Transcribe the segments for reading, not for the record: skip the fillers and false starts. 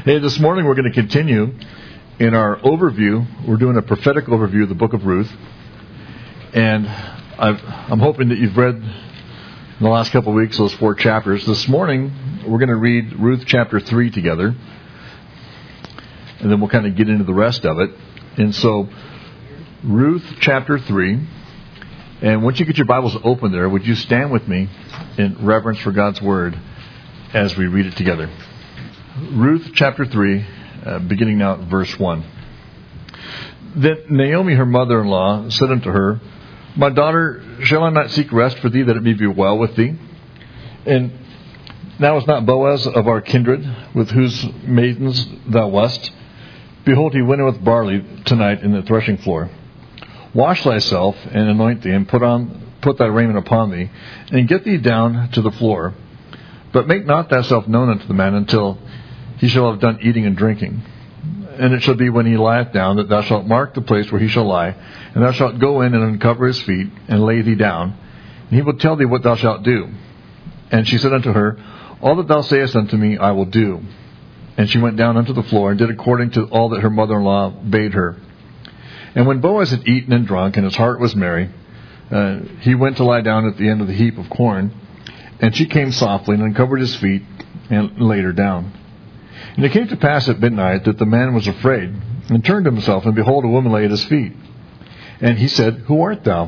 Hey, this morning we're going to continue in our overview. We're doing a prophetic overview of the book of Ruth. And I'm hoping that you've read in the last couple of weeks those 4 chapters. This morning we're going to read Ruth chapter 3 together. And then we'll kind of get into the rest of it. And so, Ruth chapter 3. And once you get your Bibles open there, would you stand with me in reverence for God's Word as we read it together? Ruth chapter 3, beginning now at verse 1. Then Naomi, her mother-in-law, said unto her, My daughter, shall I not seek rest for thee, that it may be well with thee? And now is not Boaz of our kindred, with whose maidens thou wast? Behold, he winnoweth barley tonight in the threshing floor. Wash thyself, and anoint thee, and put thy raiment upon thee, and get thee down to the floor. But make not thyself known unto the man until he shall have done eating and drinking. And it shall be when he lieth down, that thou shalt mark the place where he shall lie, and thou shalt go in and uncover his feet, and lay thee down. And he will tell thee what thou shalt do. And she said unto her, All that thou sayest unto me I will do. And she went down unto the floor, and did according to all that her mother-in-law bade her. And when Boaz had eaten and drunk, and his heart was merry, he went to lie down at the end of the heap of corn. And she came softly, and uncovered his feet, and laid her down. And it came to pass at midnight that the man was afraid, and turned himself, and behold, a woman lay at his feet. And he said, Who art thou?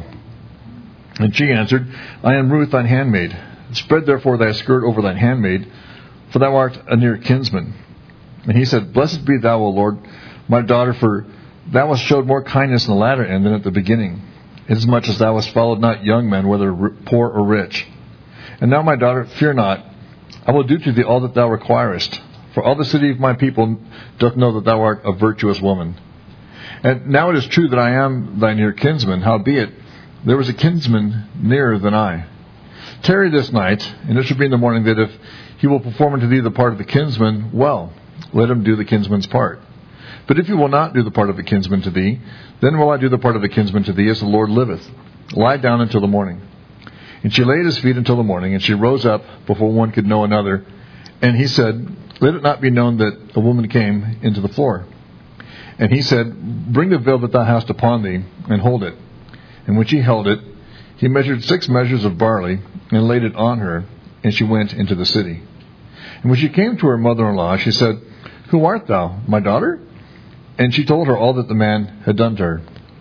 And she answered, I am Ruth thine handmaid. Spread therefore thy skirt over thine handmaid, for thou art a near kinsman. And he said, Blessed be thou, O Lord, my daughter, for thou hast showed more kindness in the latter end than at the beginning, inasmuch as thou hast followed not young men, whether poor or rich. And now, my daughter, fear not, I will do to thee all that thou requirest. For all the city of my people doth know that thou art a virtuous woman. And now it is true that I am thy near kinsman, howbeit there was a kinsman nearer than I. Tarry this night, and it shall be in the morning that if he will perform unto thee the part of the kinsman, well, let him do the kinsman's part. But if he will not do the part of the kinsman to thee, then will I do the part of the kinsman to thee, as the Lord liveth. Lie down until the morning. And she lay at his feet until the morning, and she rose up before one could know another. And he said, Let it not be known that a woman came into the floor. And he said, Bring the veil that thou hast upon thee, and hold it. And when she held it, he measured 6 measures of barley, and laid it on her, and she went into the city. And when she came to her mother-in-law, she said, Who art thou, my daughter? And she told her all that the man had done to her.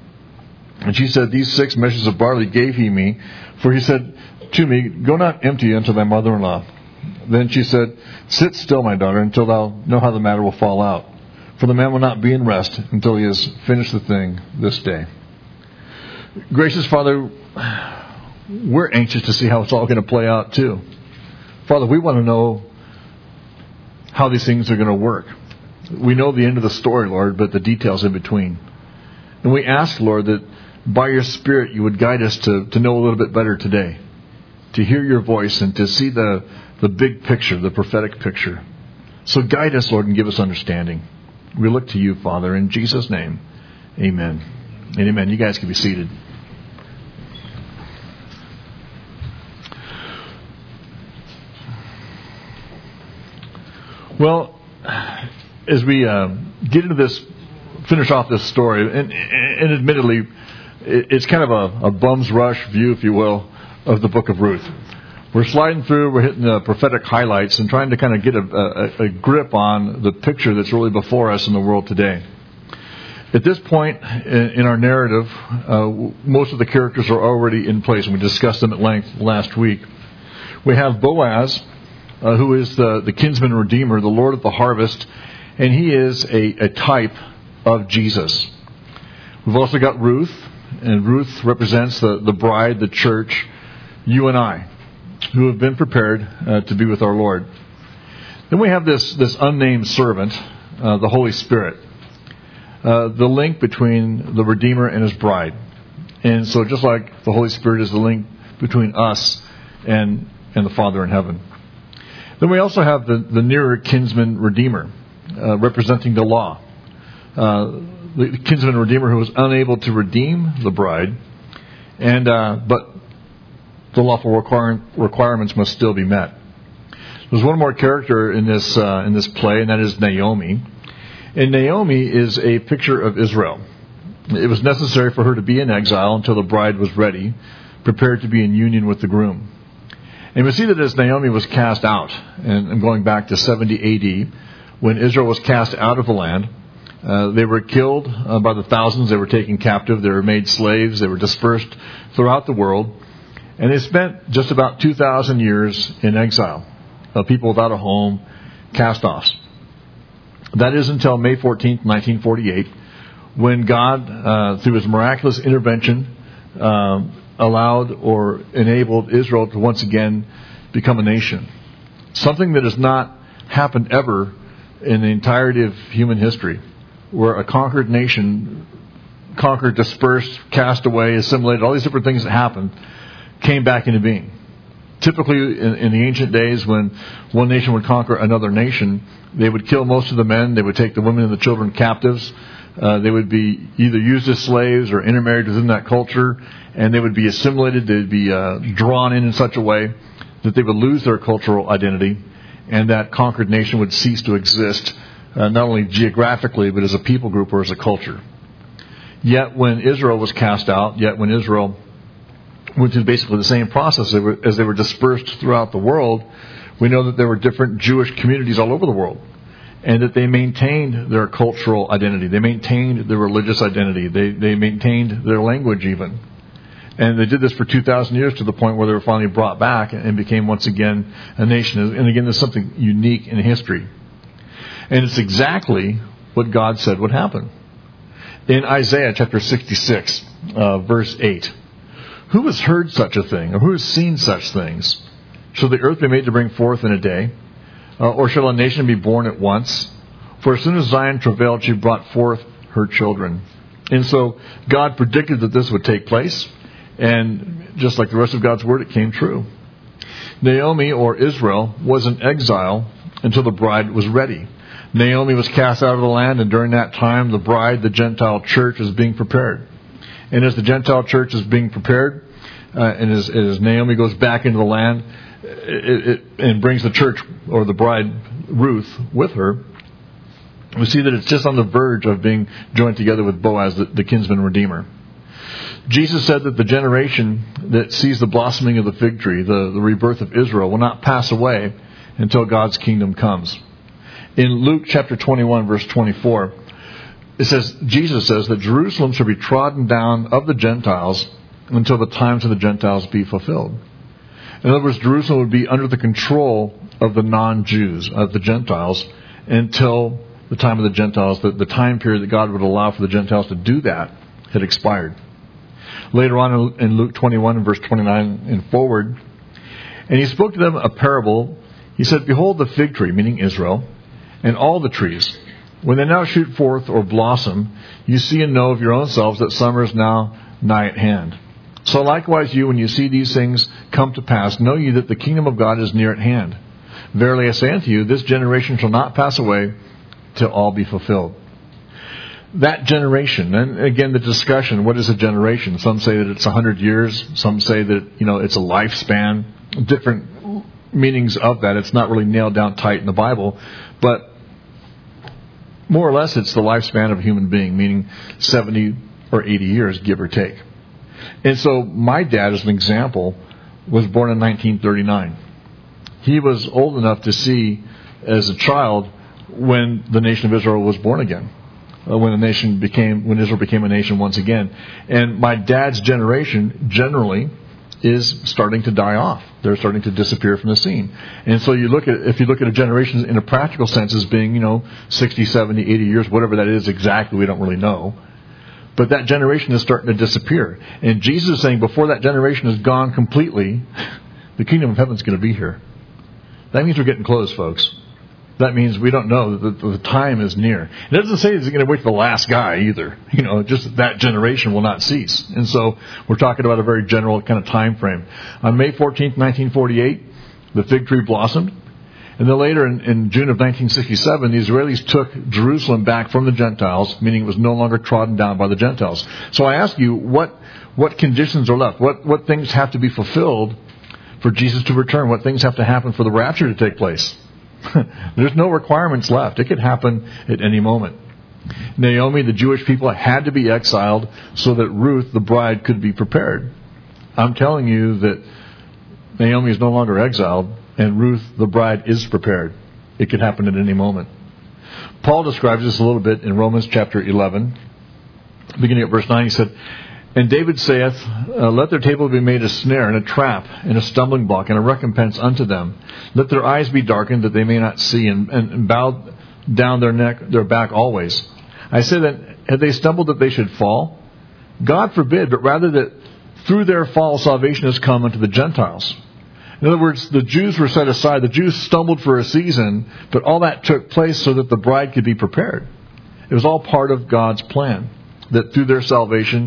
And she said, These 6 measures of barley gave he me, for he said to me, Go not empty unto thy mother-in-law. Then she said, Sit still, my daughter, until thou know how the matter will fall out. For the man will not be in rest until he has finished the thing this day. Gracious Father, we're anxious to see how it's all going to play out too. Father, we want to know how these things are going to work. We know the end of the story, Lord, but the details in between. And we ask, Lord, that by your Spirit you would guide us to know a little bit better today, to hear your voice and to see the big picture, the prophetic picture. So guide us, Lord, and give us understanding. We look to you, Father, in Jesus' name. Amen. And amen. You guys can be seated. Well, as we get into this, finish off this story, and admittedly, it's kind of a bum's rush view, if you will, of the book of Ruth. We're sliding through, we're hitting the prophetic highlights and trying to kind of get a grip on the picture that's really before us in the world today. At this point in our narrative, most of the characters are already in place, and we discussed them at length last week. We have Boaz, who is the kinsman redeemer, the Lord of the harvest, and he is a type of Jesus. We've also got Ruth, and Ruth represents the bride, the church, you and I, who have been prepared to be with our Lord. Then we have this unnamed servant, the Holy Spirit, the link between the Redeemer and his bride. And so just like the Holy Spirit is the link between us and the Father in heaven. Then we also have the nearer kinsman redeemer, representing the law. The kinsman redeemer who was unable to redeem the bride, but the lawful requirements must still be met. There's one more character in this play, and that is Naomi. And Naomi is a picture of Israel. It was necessary for her to be in exile until the bride was ready, prepared to be in union with the groom. And we see that as Naomi was cast out, and I'm going back to 70 A.D., when Israel was cast out of the land, they were killed by the thousands. They were taken captive. They were made slaves. They were dispersed throughout the world. And they spent just about 2,000 years in exile, people without a home, cast-offs. That is until May 14th, 1948, when God, through His miraculous intervention, allowed or enabled Israel to once again become a nation. Something that has not happened ever in the entirety of human history, where a conquered nation, conquered, dispersed, cast away, assimilated, all these different things that happened, came back into being. Typically, in the ancient days, when one nation would conquer another nation, they would kill most of the men, they would take the women and the children captives, they would be either used as slaves or intermarried within that culture, and they would be assimilated, they would be drawn in such a way that they would lose their cultural identity, and that conquered nation would cease to exist, not only geographically, but as a people group or as a culture. Yet when Israel was cast out, when Israel went through basically the same process as they were dispersed throughout the world, we know that there were different Jewish communities all over the world, and that they maintained their cultural identity. They maintained their religious identity. They maintained their language even. And they did this for 2,000 years to the point where they were finally brought back and became once again a nation. And again, there's something unique in history. And it's exactly what God said would happen. In Isaiah chapter 66, verse 8, who has heard such a thing, or who has seen such things? Shall the earth be made to bring forth in a day? Or shall a nation be born at once? For as soon as Zion travailed, she brought forth her children. And so God predicted that this would take place. And just like the rest of God's Word, it came true. Naomi, or Israel, was in exile until the bride was ready. Naomi was cast out of the land, and during that time, the bride, the Gentile church, is being prepared. And as the Gentile church is being prepared, and as Naomi goes back into the land, and brings the church, or the bride, Ruth, with her, we see that it's just on the verge of being joined together with Boaz, the kinsman redeemer. Jesus said that the generation that sees the blossoming of the fig tree, the rebirth of Israel, will not pass away until God's kingdom comes. In Luke chapter 21, verse 24, Jesus says that Jerusalem shall be trodden down of the Gentiles until the times of the Gentiles be fulfilled. In other words, Jerusalem would be under the control of the non-Jews, of the Gentiles, until the time of the Gentiles, the time period that God would allow for the Gentiles to do that, had expired. Later on in Luke 21 and verse 29 and forward, and he spoke to them a parable. He said, behold the fig tree, meaning Israel, and all the trees. When they now shoot forth or blossom, you see and know of your own selves that summer is now nigh at hand. So likewise you, when you see these things come to pass, know ye that the kingdom of God is near at hand. Verily I say unto you, this generation shall not pass away till all be fulfilled. That generation, and again the discussion, what is a generation? Some say that it's 100 years. Some say that, it's a lifespan. Different meanings of that. It's not really nailed down tight in the Bible. But more or less it's the lifespan of a human being, meaning 70 or 80 years, give or take. And so my dad, as an example, was born in 1939. He was old enough to see, as a child, when the nation of Israel was born again. When Israel became a nation once again. And my dad's generation generally is starting to die off. They're starting to disappear from the scene. And so if you look at a generation in a practical sense as being, 60, 70, 80 years, whatever that is exactly, we don't really know. But that generation is starting to disappear. And Jesus is saying before that generation is gone completely, the kingdom of heaven is going to be here. That means we're getting close, folks. That means we don't know that the time is near. It doesn't say it's going to wait for the last guy either. Just that generation will not cease. And so we're talking about a very general kind of time frame. On May 14th, 1948, the fig tree blossomed. And then later in June of 1967, the Israelis took Jerusalem back from the Gentiles, meaning it was no longer trodden down by the Gentiles. So I ask you, what conditions are left? What things have to be fulfilled for Jesus to return, what things have to happen for the rapture to take place. There's no requirements left. It could happen at any moment. Naomi, the Jewish people, had to be exiled so that Ruth, the bride, could be prepared. I'm telling you that Naomi is no longer exiled, and Ruth, the bride, is prepared. It could happen at any moment. Paul describes this a little bit in Romans chapter 11. Beginning at verse 9, he said, "And David saith, Let their table be made a snare and a trap and a stumbling block and a recompense unto them. Let their eyes be darkened that they may not see, and bow down their back always. I say that, have they stumbled that they should fall? God forbid, but rather that through their fall salvation has come unto the Gentiles." In other words, the Jews were set aside. The Jews stumbled for a season, but all that took place so that the bride could be prepared. It was all part of God's plan, that through their salvation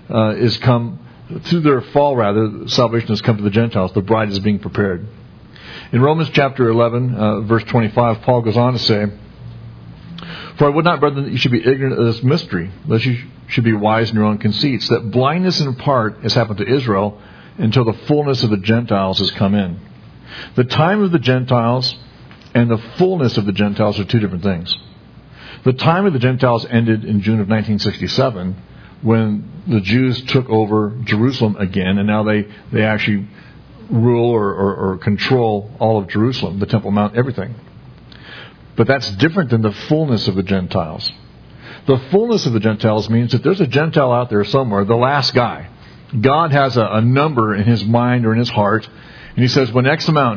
through their fall rather, salvation has come to the Gentiles. The bride is being prepared. In Romans chapter 11, verse 25, Paul goes on to say, "For I would not, brethren, that you should be ignorant of this mystery, lest you should be wise in your own conceits, that blindness in part has happened to Israel until the fullness of the Gentiles has come in." The time of the Gentiles and the fullness of the Gentiles are two different things. The time of the Gentiles ended in June of 1967 when the Jews took over Jerusalem again, and now they actually rule or control all of Jerusalem, the Temple Mount, everything. But that's different than the fullness of the Gentiles. The fullness of the Gentiles means that there's a Gentile out there somewhere, the last guy. God has a number in his mind or in his heart, and he says, when X amount,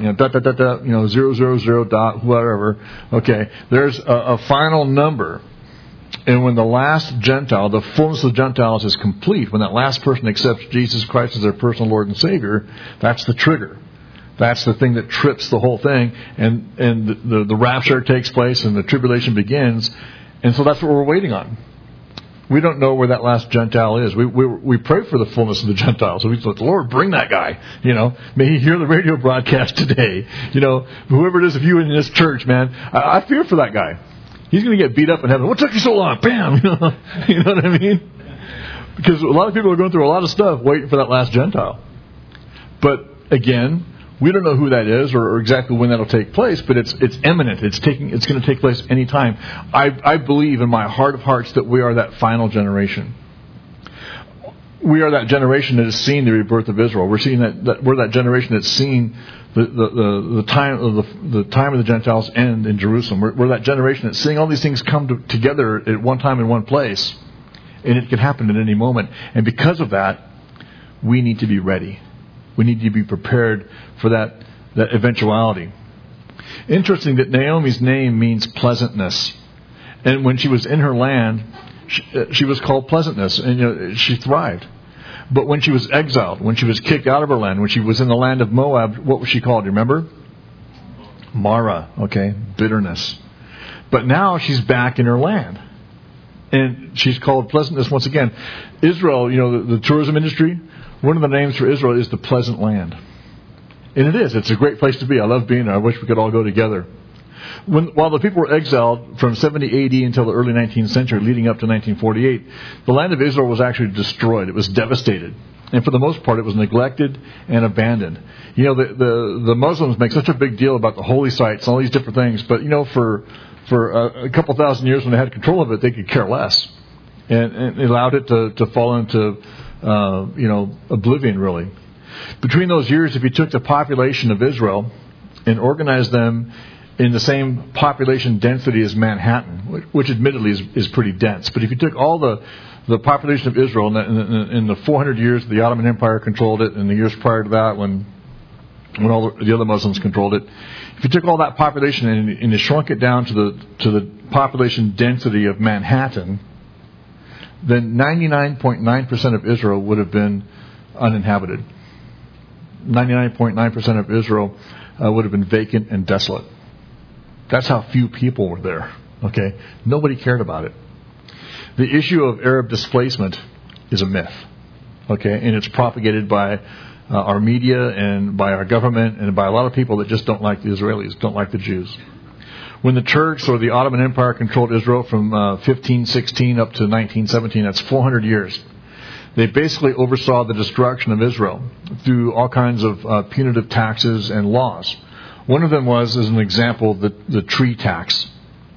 000 dot, whatever, okay, there's a final number. And when the last Gentile, the fullness of the Gentiles is complete, when that last person accepts Jesus Christ as their personal Lord and Savior, that's the trigger. That's the thing that trips the whole thing, and the rapture takes place and the tribulation begins, and so that's what we're waiting on. We don't know where that last Gentile is. We pray for the fullness of the Gentiles. So we say, Lord, bring that guy. May he hear the radio broadcast today. Whoever it is of you in this church, man, I fear for that guy. He's going to get beat up in heaven. What took you so long? Bam! You know what I mean? Because a lot of people are going through a lot of stuff waiting for that last Gentile. But again, we don't know who that is or exactly when that'll take place, but it's imminent. It's going to take place any time. I believe in my heart of hearts that we are that final generation. We are that generation that has seen the rebirth of Israel. We're seeing that we're that generation that's seen the time of the Gentiles end in Jerusalem. We're that generation that's seeing all these things come together at one time in one place, and it can happen at any moment. And because of that, we need to be ready. We need to be prepared for that eventuality. Interesting that Naomi's name means pleasantness. And when she was in her land, she was called pleasantness, and she thrived. But when she was exiled, when she was kicked out of her land, when she was in the land of Moab, what was she called? Do you remember? Mara, okay, bitterness. But now she's back in her land. And she's called pleasantness once again. Israel, the tourism industry, one of the names for Israel is the pleasant land. And it is. It's a great place to be. I love being there. I wish we could all go together. While the people were exiled from 70 AD until the early 19th century, leading up to 1948, the land of Israel was actually destroyed. It was devastated. And for the most part, it was neglected and abandoned. The Muslims make such a big deal about the holy sites and all these different things. But, for a couple thousand years when they had control of it, they could care less. And it allowed it to fall into, oblivion, really. Between those years, if you took the population of Israel and organized them in the same population density as Manhattan, which admittedly is pretty dense. But if you took all the population of Israel in the 400 years the Ottoman Empire controlled it, and the years prior to that when all the other Muslims controlled it, if you took all that population and you shrunk it down to the population density of Manhattan, then 99.9% of Israel would have been uninhabited. 99.9% of Israel would have been vacant and desolate. That's how few people were there. Okay, nobody cared about it. The issue of Arab displacement is a myth. Okay, and it's propagated by our media and by our government and by a lot of people that just don't like the Israelis, don't like the Jews. When the Turks or the Ottoman Empire controlled Israel from 1516 up to 1917, that's 400 years. they basically oversaw the destruction of Israel through all kinds of punitive taxes and laws. One of them was, as an example, the tree tax.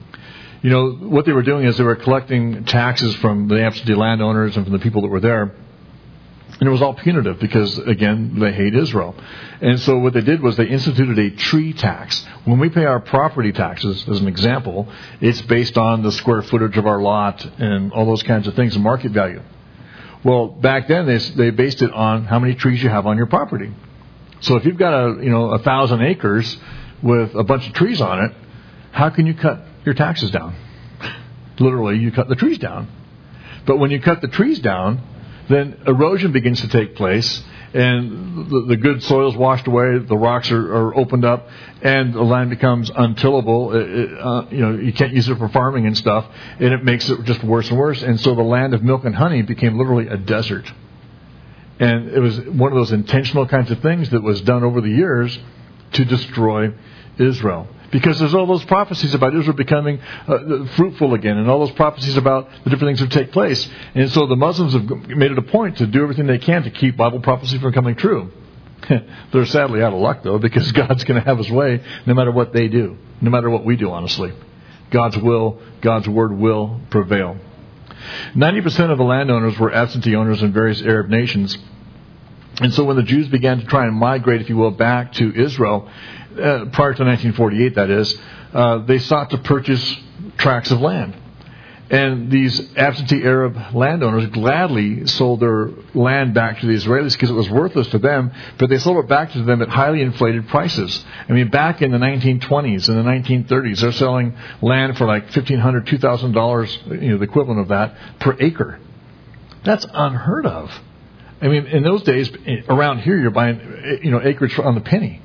What they were doing is they were collecting taxes from the absentee landowners and from the people that were there. And it was all punitive because, again, they hate Israel. And so what they did was they instituted a tree tax. When we pay our property taxes, as an example, it's based on the square footage of our lot and all those kinds of things, and market value. Well, back then they based it on how many trees you have on your property. So if you've got 1,000 acres with a bunch of trees on it, how can you cut your taxes down? Literally, you cut the trees down. But when you cut the trees down, then erosion begins to take place, and the good soil's washed away, the rocks are opened up, and the land becomes untillable. You can't use it for farming and stuff, and it makes it just worse and worse. And so the land of milk and honey became literally a desert. And it was one of those intentional kinds of things that was done over the years to destroy Israel. Because there's all those prophecies about Israel becoming fruitful again, and all those prophecies about the different things that take place. And so the Muslims have made it a point to do everything they can to keep Bible prophecy from coming true. They're sadly out of luck, though, because God's going to have His way no matter what they do, no matter what we do, honestly. God's will, God's word will prevail. 90% of the landowners were absentee owners in various Arab nations. And so when the Jews began to try and migrate, if you will, back to Israel, prior to 1948, that is, they sought to purchase tracts of land. And these absentee Arab landowners gladly sold their land back to the Israelis because it was worthless to them, but they sold it back to them at highly inflated prices. I mean, back in the 1920s and the 1930s, they're selling land for like $1,500, $2,000, the equivalent of that, per acre. That's unheard of. I mean, in those days, around here, you're buying, acreage on the penny,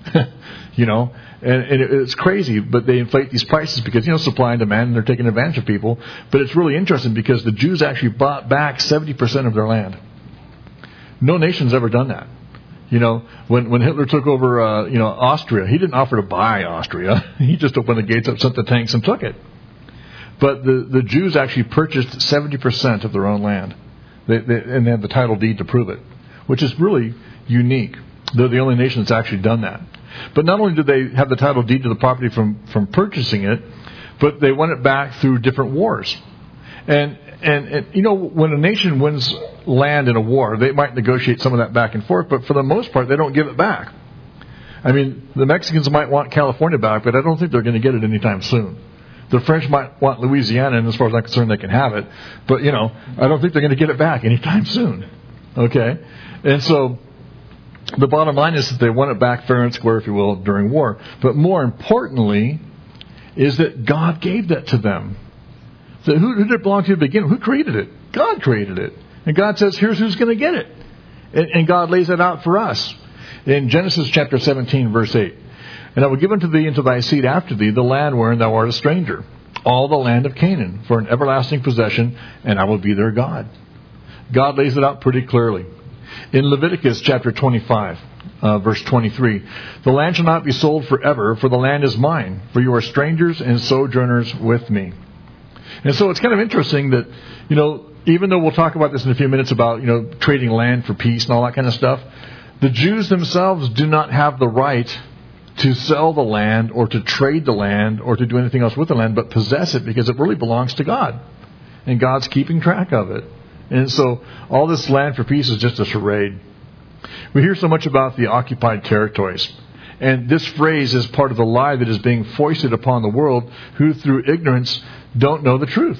and it's crazy, but they inflate these prices because, supply and demand, and they're taking advantage of people. But it's really interesting because the Jews actually bought back 70% of their land. No nation's ever done that. When Hitler took over, Austria, he didn't offer to buy Austria. He just opened the gates up, sent the tanks, and took it. But the Jews actually purchased 70% of their own land. And they have the title deed to prove it, which is really unique. They're the only nation that's actually done that. But not only did they have the title deed to the property from purchasing it, but they won it back through different wars. And when a nation wins land in a war, they might negotiate some of that back and forth, but for the most part, they don't give it back. I mean, the Mexicans might want California back, but I don't think they're going to get it anytime soon. The French might want Louisiana, and as far as I'm concerned, they can have it. But, I don't think they're going to get it back anytime soon. Okay? And so the bottom line is that they won it back fair and square, if you will, during war. But more importantly is that God gave that to them. So who did it belong to begin with? Who created it? God created it. And God says, here's who's going to get it. And God lays it out for us. In Genesis chapter 17, verse 8. And I will give unto thee and to thy seed after thee the land wherein thou art a stranger, all the land of Canaan, for an everlasting possession, and I will be their God. God lays it out pretty clearly. In Leviticus chapter 25, verse 23, the land shall not be sold forever, for the land is mine, for you are strangers and sojourners with me. And so it's kind of interesting that, even though we'll talk about this in a few minutes about, trading land for peace and all that kind of stuff, the Jews themselves do not have the right to sell the land or to trade the land or to do anything else with the land, but possess it because it really belongs to God. And God's keeping track of it. And so all this land for peace is just a charade. We hear so much about the occupied territories. And this phrase is part of the lie that is being foisted upon the world who through ignorance don't know the truth.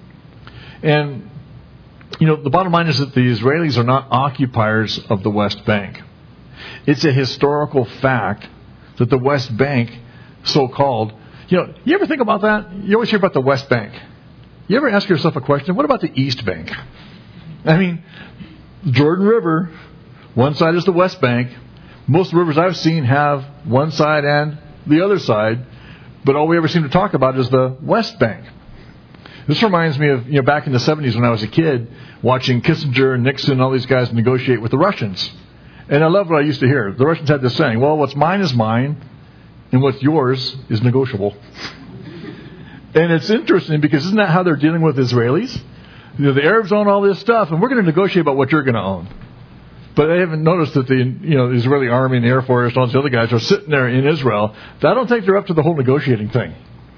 And, the bottom line is that the Israelis are not occupiers of the West Bank. It's a historical fact that the West Bank, so-called, you ever think about that? You always hear about the West Bank. You ever ask yourself a question, what about the East Bank? I mean, Jordan River, one side is the West Bank. Most rivers I've seen have one side and the other side, but all we ever seem to talk about is the West Bank. This reminds me of, back in the 70s when I was a kid, watching Kissinger and Nixon and all these guys negotiate with the Russians. And I love what I used to hear. The Russians had this saying, well, what's mine is mine, and what's yours is negotiable. And it's interesting because isn't that how they're dealing with Israelis? the Arabs own all this stuff, and we're going to negotiate about what you're going to own. But they haven't noticed that the Israeli army and the Air Force and all these other guys are sitting there in Israel. I don't think they're up to the whole negotiating thing.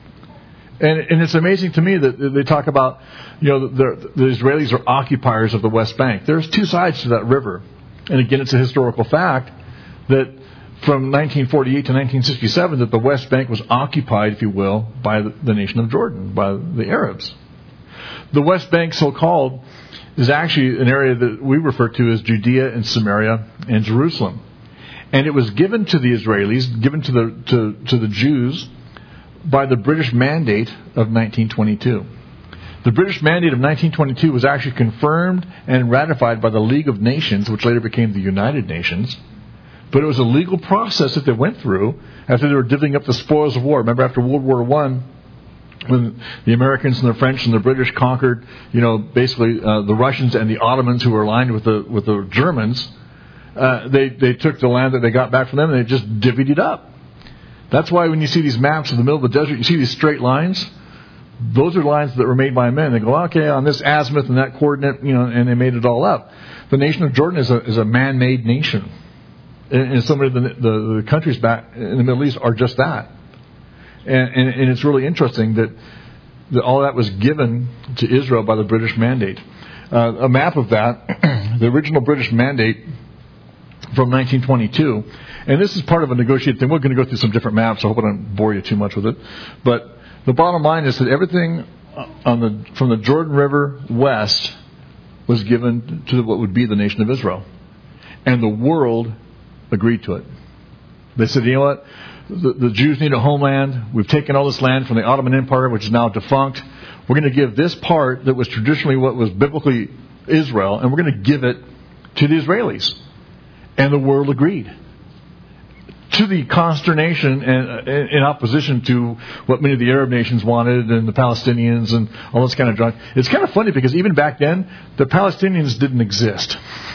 And it's amazing to me that they talk about, the Israelis are occupiers of the West Bank. There's two sides to that river. And again, it's a historical fact that from 1948 to 1967 that the West Bank was occupied, if you will, by the nation of Jordan, by the Arabs. The West Bank, so-called, is actually an area that we refer to as Judea and Samaria and Jerusalem. And it was given to the Israelis, given to the Jews, by the British Mandate of 1922. The British Mandate of 1922 was actually confirmed and ratified by the League of Nations, which later became the United Nations. But it was a legal process that they went through after they were divvying up the spoils of war. Remember, after World War I, when the Americans and the French and the British conquered, basically the Russians and the Ottomans who were aligned with the Germans, they took the land that they got back from them and they just divvied it up. That's why when you see these maps in the middle of the desert, you see these straight lines. Those are lines that were made by men. They go, okay, on this azimuth and that coordinate, and they made it all up. The nation of Jordan is a man-made nation. And so many of the countries back in the Middle East are just that. And it's really interesting that all that was given to Israel by the British Mandate. A map of that, the original British Mandate from 1922, and this is part of a negotiated thing. We're going to go through some different maps, so I hope I don't bore you too much with it. But the bottom line is that everything from the Jordan River west was given to what would be the nation of Israel. And the world agreed to it. They said, you know what? The Jews need a homeland. We've taken all this land from the Ottoman Empire, which is now defunct. We're going to give this part that was traditionally what was biblically Israel, and we're going to give it to the Israelis. And the world agreed. To the consternation and in opposition to what many of the Arab nations wanted and the Palestinians and all this kind of junk. It's kind of funny because even back then, the Palestinians didn't exist.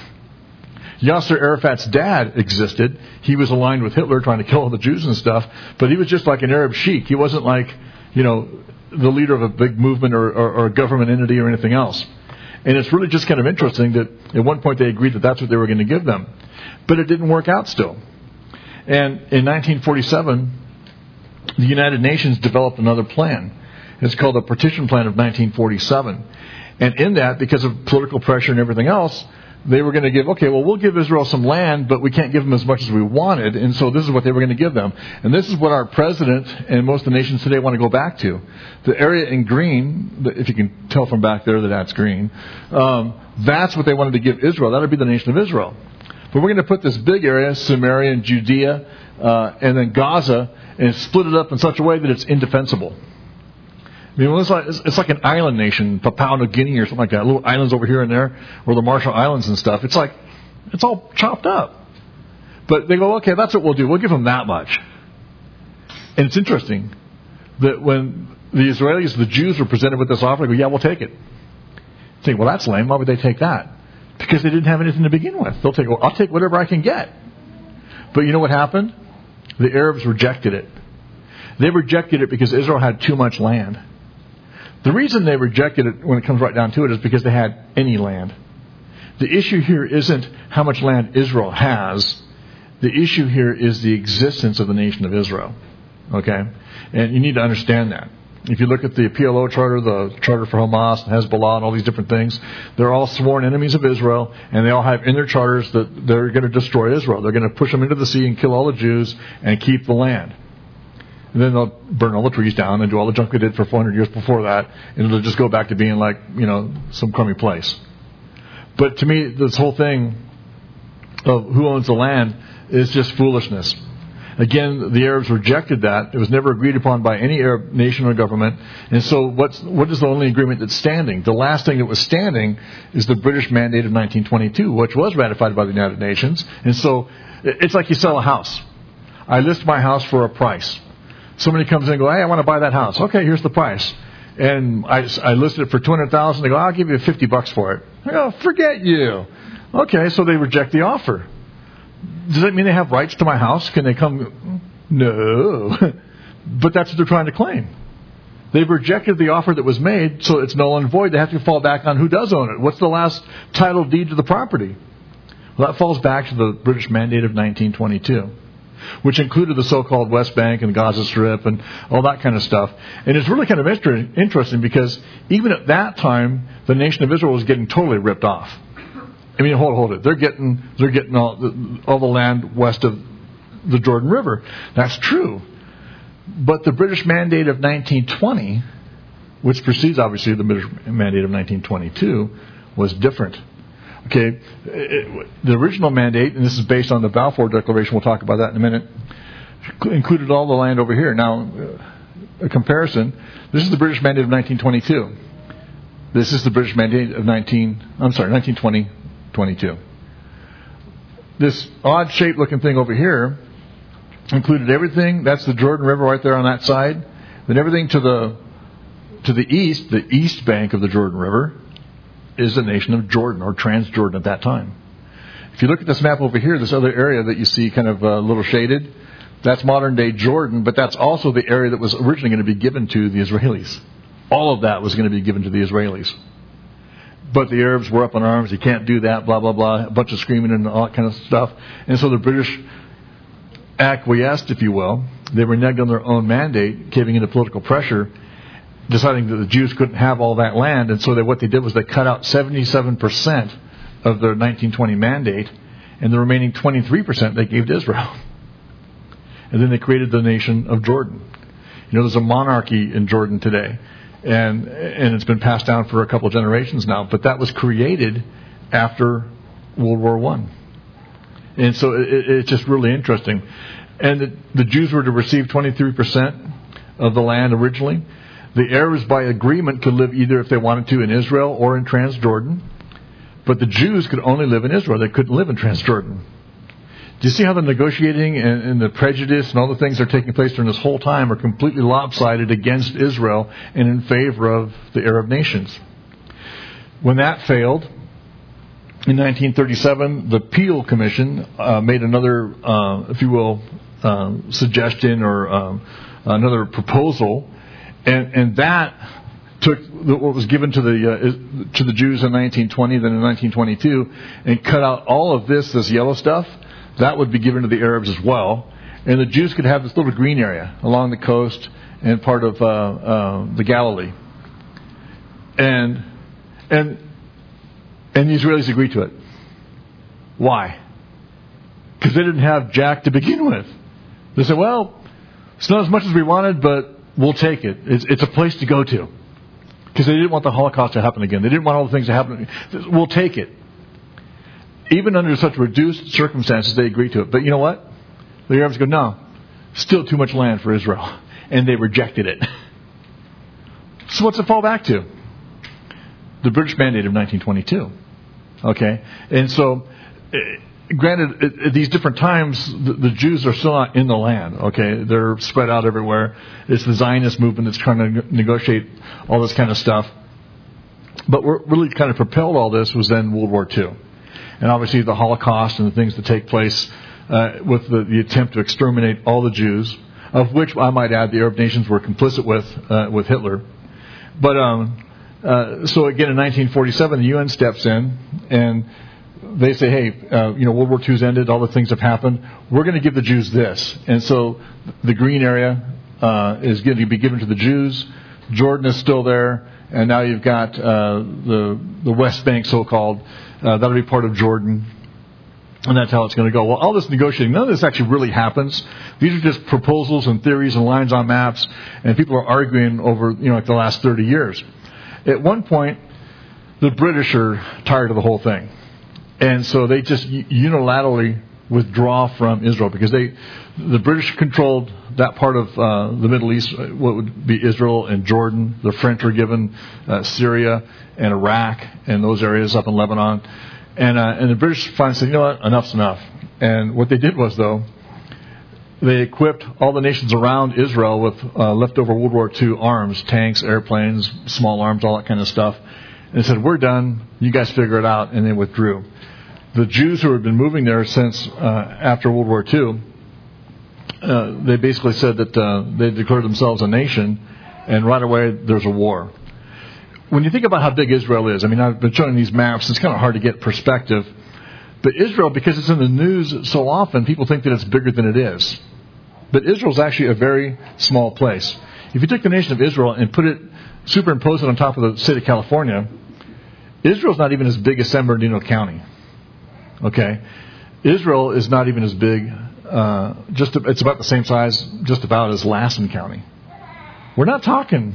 Yasser Arafat's dad existed. He was aligned with Hitler trying to kill all the Jews and stuff, but he was just like an Arab sheik. He wasn't like, the leader of a big movement or a government entity or anything else. And it's really just kind of interesting that at one point they agreed that that's what they were going to give them. But it didn't work out still. And in 1947, the United Nations developed another plan. It's called the Partition Plan of 1947. And in that, because of political pressure and everything else, they were going to give, we'll give Israel some land, but we can't give them as much as we wanted. And so this is what they were going to give them. And this is what our president and most of the nations today want to go back to. The area in green, if you can tell from back there that that's green, that's what they wanted to give Israel. That would be the nation of Israel. But we're going to put this big area, Samaria and Judea, and then Gaza, and split it up in such a way that it's indefensible. I mean, it's like an island nation, Papua New Guinea or something like that. Little islands over here and there, or the Marshall Islands and stuff. It's all chopped up. But they go, okay, that's what we'll do. We'll give them that much. And it's interesting that when the Israelis, the Jews, were presented with this offer, they go, yeah, we'll take it. You think, well, that's lame. Why would they take that? Because they didn't have anything to begin with. They'll take, I'll take whatever I can get. But you know what happened? The Arabs rejected it. They rejected it because Israel had too much land. The reason they rejected it, when it comes right down to it, is because they had any land. The issue here isn't how much land Israel has. The issue here is the existence of the nation of Israel. Okay? And you need to understand that. If you look at the PLO charter, the charter for Hamas, Hezbollah, and all these different things, they're all sworn enemies of Israel, and they all have in their charters that they're going to destroy Israel. They're going to push them into the sea and kill all the Jews and keep the land. And then they'll burn all the trees down and do all the junk they did for 400 years before that, and it'll just go back to being like, some crummy place. But to me, this whole thing of who owns the land is just foolishness. Again, the Arabs rejected that. It was never agreed upon by any Arab nation or government. And so what is the only agreement that's standing? The last thing that was standing is the British Mandate of 1922, which was ratified by the United Nations. And so it's like you sell a house. I list my house for a price. Somebody comes in and goes, hey, I want to buy that house. Okay, here's the price. And I listed it for $200,000. They go, I'll give you $50 for it. I go, forget you. Okay, so they reject the offer. Does that mean they have rights to my house? Can they come? No. But that's what they're trying to claim. They've rejected the offer that was made, so it's null and void. They have to fall back on who does own it. What's the last title deed to the property? Well, that falls back to the British Mandate of 1922, which included the so-called West Bank and Gaza Strip and all that kind of stuff. And it's really kind of interesting because even at that time, the nation of Israel was getting totally ripped off. I mean, hold it. They're getting all the land west of the Jordan River. That's true. But the British Mandate of 1920, which precedes obviously the British Mandate of 1922, was different. Okay, the original mandate, and this is based on the Balfour Declaration, we'll talk about that in a minute, included all the land over here. Now, a comparison, this is the British Mandate of 1922. This is the British Mandate of 1922. This odd-shaped looking thing over here included everything. That's the Jordan River right there on that side. Then everything to the east, the east bank of the Jordan River, is the nation of Jordan, or Transjordan at that time. If you look at this map over here, this other area that you see kind of a little shaded, that's modern-day Jordan, but that's also the area that was originally going to be given to the Israelis. All of that was going to be given to the Israelis. But the Arabs were up in arms. You can't do that, blah, blah, blah, a bunch of screaming and all that kind of stuff. And so the British acquiesced, if you will. They reneged on their own mandate, caving into political pressure, deciding that the Jews couldn't have all that land. And so what they did was they cut out 77% of their 1920 mandate, and the remaining 23% they gave to Israel. And then they created the nation of Jordan. You know, there's a monarchy in Jordan today, and it's been passed down for a couple of generations now, but that was created after World War I. And so it's just really interesting. And the Jews were to receive 23% of the land originally. The Arabs, by agreement, could live either, if they wanted to, in Israel or in Transjordan. But the Jews could only live in Israel. They couldn't live in Transjordan. Do you see how the negotiating and the prejudice and all the things that are taking place during this whole time are completely lopsided against Israel and in favor of the Arab nations? When that failed, in 1937, the Peel Commission made another, if you will, suggestion or another proposal, and that took what was given to the Jews in 1920, then in 1922, and cut out all of this yellow stuff. That would be given to the Arabs as well, and the Jews could have this little green area along the coast and part of the Galilee, and the Israelis agreed to it. Why? Because they didn't have jack to begin with. They said, well, it's not as much as we wanted, but we'll take it. It's a place to go to. Because they didn't want the Holocaust to happen again. They didn't want all the things to happen. We'll take it. Even under such reduced circumstances, they agreed to it. But you know what? The Arabs go, no, still too much land for Israel. And they rejected it. So what's it fall back to? The British Mandate of 1922. Okay? And so, granted, at these different times, the Jews are still not in the land. Okay? They're spread out everywhere. It's the Zionist movement that's trying to negotiate all this kind of stuff. But what really kind of propelled all this was then World War II. And obviously the Holocaust and the things that take place with the attempt to exterminate all the Jews, of which I might add the Arab nations were complicit with Hitler. But so again in 1947 the UN steps in and they say, hey, World War II's ended, all the things have happened. We're going to give the Jews this. And so the green area is going to be given to the Jews. Jordan is still there. And now you've got the West Bank, so-called. That'll be part of Jordan. And that's how it's going to go. Well, all this negotiating, none of this actually really happens. These are just proposals and theories and lines on maps. And people are arguing over, like the last 30 years. At one point, the British are tired of the whole thing. And so they just unilaterally withdraw from Israel because the British controlled that part of the Middle East, what would be Israel and Jordan. The French were given Syria and Iraq and those areas up in Lebanon. And the British finally said, you know what, enough's enough. And what they did was, though, they equipped all the nations around Israel with leftover World War II arms, tanks, airplanes, small arms, all that kind of stuff. And they said, we're done, you guys figure it out, and they withdrew. The Jews who had been moving there since after World War II, they basically said that they declared themselves a nation, and right away there's a war. When you think about how big Israel is, I mean, I've been showing these maps, it's kind of hard to get perspective. But Israel, because it's in the news so often, people think that it's bigger than it is. But Israel's actually a very small place. If you took the nation of Israel and superimpose it on top of the state of California, Israel's not even as big as San Bernardino County. Okay? Israel is not even as big, it's about the same size just about as Lassen County. We're not talking,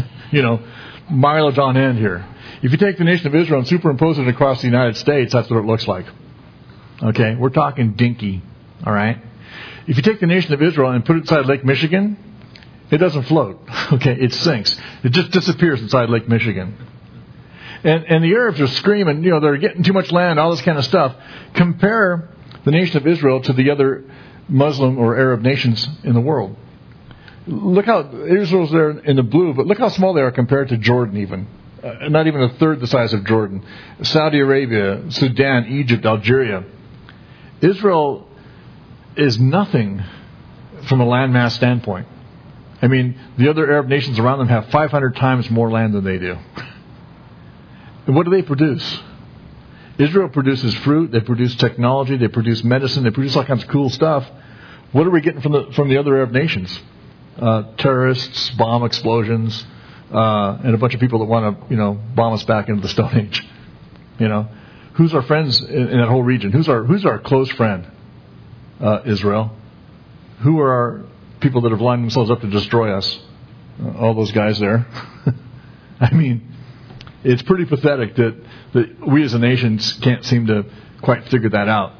mileage on end here. If you take the nation of Israel and superimpose it across the United States, that's what it looks like. Okay? We're talking dinky. All right? If you take the nation of Israel and put it inside Lake Michigan, it doesn't float. Okay? It sinks. It just disappears inside Lake Michigan. And the Arabs are screaming, they're getting too much land, all this kind of stuff. Compare the nation of Israel to the other Muslim or Arab nations in the world. Look how Israel's there in the blue, but look how small they are compared to Jordan even. Not even a third the size of Jordan. Saudi Arabia, Sudan, Egypt, Algeria. Israel is nothing from a landmass standpoint. I mean, the other Arab nations around them have 500 times more land than they do. And what do they produce? Israel produces fruit, they produce technology, they produce medicine, they produce all kinds of cool stuff. What are we getting from the other Arab nations? Terrorists, bomb explosions, and a bunch of people that want to, bomb us back into the Stone Age. Who's our friends in that whole region? Who's our close friend? Israel. Who are our people that have lined themselves up to destroy us? All those guys there. I mean, it's pretty pathetic that we as a nation can't seem to quite figure that out.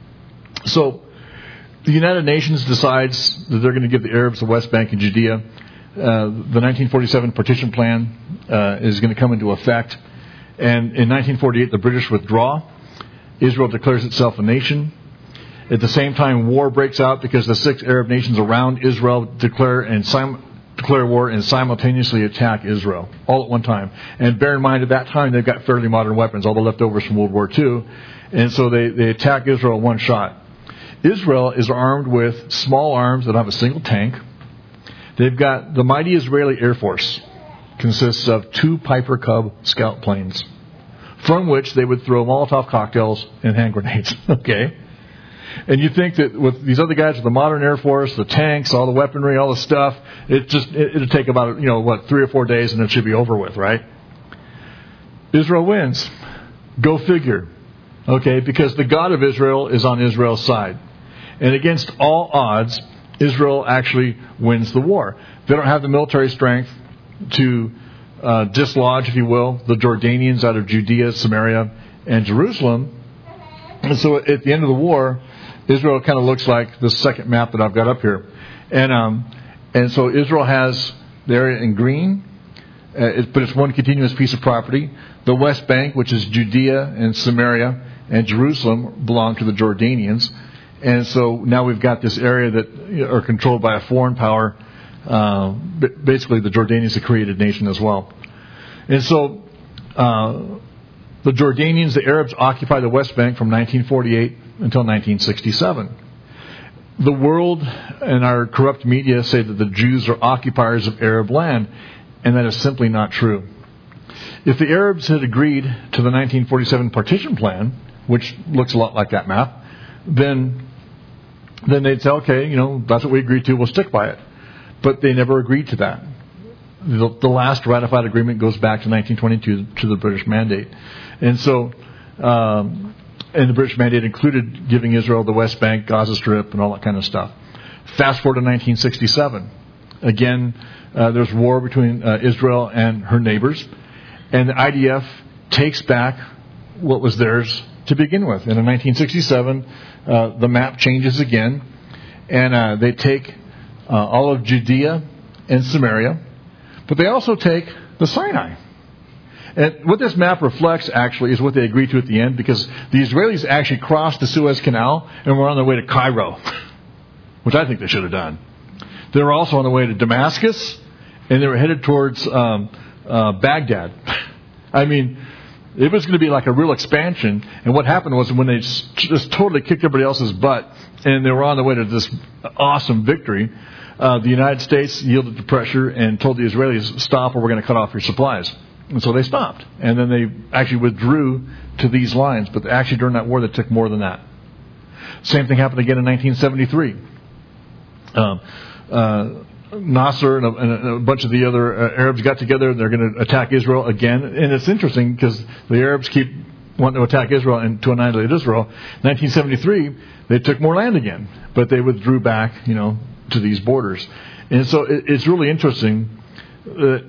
So the United Nations decides that they're going to give the Arabs the West Bank and Judea. The 1947 partition plan is going to come into effect. And in 1948, the British withdraw. Israel declares itself a nation. At the same time, war breaks out because the 6 Arab nations around Israel declare war and simultaneously attack Israel all at one time. And bear in mind, at that time, they've got fairly modern weapons, all the leftovers from World War II. And so they attack Israel in one shot. Israel is armed with small arms that don't have a single tank. They've got the mighty Israeli Air Force, consists of 2 Piper Cub scout planes, from which they would throw Molotov cocktails and hand grenades. Okay? And you think that with these other guys with the modern Air Force, the tanks, all the weaponry, all the stuff, it'll take about, 3 or 4 days and it should be over with, right? Israel wins. Go figure. Okay? Because the God of Israel is on Israel's side. And against all odds, Israel actually wins the war. They don't have the military strength to dislodge, if you will, the Jordanians out of Judea, Samaria, and Jerusalem. And so at the end of the war, Israel kind of looks like the second map that I've got up here. And so Israel has the area in green, but it's one continuous piece of property. The West Bank, which is Judea and Samaria and Jerusalem, belong to the Jordanians. And so now we've got this area that are controlled by a foreign power. Basically, the Jordanians, a created nation as well. And so the Jordanians, the Arabs, occupy the West Bank from 1948 until 1967. The world and our corrupt media say that the Jews are occupiers of Arab land, and that is simply not true. If the Arabs had agreed to the 1947 partition plan, which looks a lot like that map, then they'd say, okay, that's what we agreed to, we'll stick by it. But they never agreed to that. The last ratified agreement goes back to 1922 to the British Mandate. And so, and the British Mandate included giving Israel the West Bank, Gaza Strip, and all that kind of stuff. Fast forward to 1967. Again, there's war between Israel and her neighbors. And the IDF takes back what was theirs to begin with. And in 1967, the map changes again. And they take all of Judea and Samaria. But they also take the Sinai. And what this map reflects, actually, is what they agreed to at the end, because the Israelis actually crossed the Suez Canal and were on their way to Cairo, which I think they should have done. They were also on their way to Damascus, and they were headed towards Baghdad. I mean, it was going to be like a real expansion. And what happened was when they just totally kicked everybody else's butt, and they were on their way to this awesome victory, the United States yielded to pressure and told the Israelis, stop or we're going to cut off your supplies. And so they stopped. And then they actually withdrew to these lines. But actually during that war, they took more than that. Same thing happened again in 1973. Nasser and a bunch of the other Arabs got together and they're going to attack Israel again. And it's interesting because the Arabs keep wanting to attack Israel and to annihilate Israel. 1973, they took more land again, but they withdrew back, to these borders. And so it's really interesting that,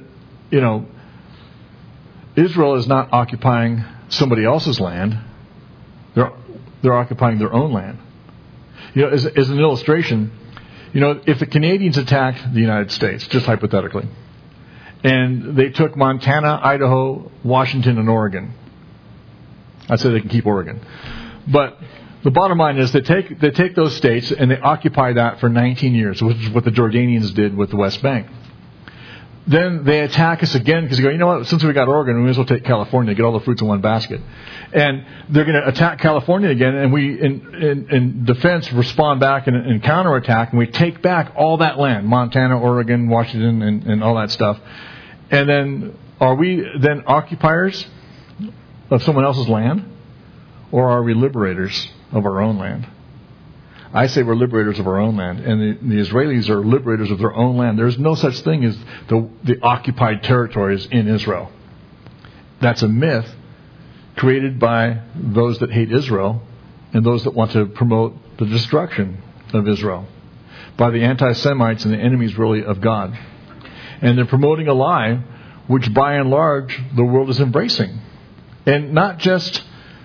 Israel is not occupying somebody else's land. They're occupying their own land. As an illustration, if the Canadians attacked the United States, just hypothetically, and they took Montana, Idaho, Washington, and Oregon, I'd say they can keep Oregon. But the bottom line is they take those states and they occupy that for 19 years, which is what the Jordanians did with the West Bank. Then they attack us again because they go, you know what, since we got Oregon, we may as well take California, get all the fruits in one basket. And they're going to attack California again, and we, in defense, respond back and counterattack, and we take back all that land, Montana, Oregon, Washington, and all that stuff. And then, are we then occupiers of someone else's land? Or are we liberators of our own land? I say we're liberators of our own land, and the Israelis are liberators of their own land. There's no such thing as the occupied territories in Israel. That's a myth created by those that hate Israel and those that want to promote the destruction of Israel, by the anti-Semites and the enemies, really, of God. And they're promoting a lie which, by and large, the world is embracing. And not just...